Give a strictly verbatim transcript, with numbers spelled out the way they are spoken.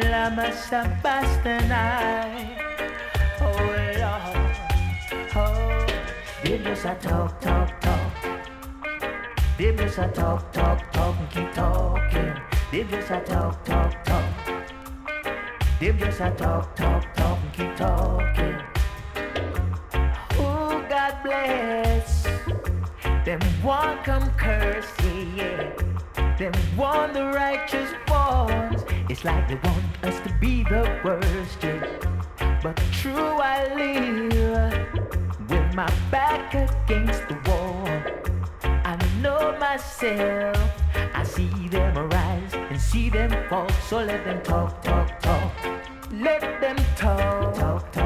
lama sampastanai. Oh Lord, oh, they just a talk, talk, talk. They just a talk, talk, talk and keep talking. They just a talk, talk, talk. They just a talk, talk, talk and keep talking. Oh, God bless. Them one come curse, yeah, yeah. Them want the righteous ones. It's like they want us to be the worst, yeah. But true I live with my back against the wall. I know myself. I see them arise and see them fall. So let them talk, talk, talk. Let them talk, talk, talk.